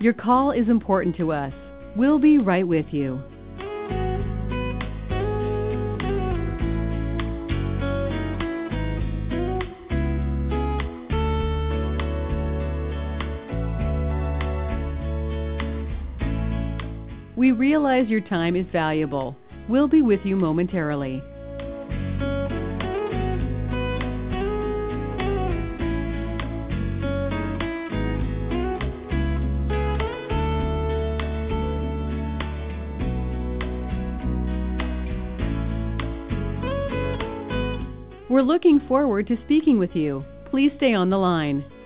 Your call is important to us. We'll be right with you. We realize your time is valuable. We'll be with you momentarily. We're looking forward to speaking with you. Please stay on the line.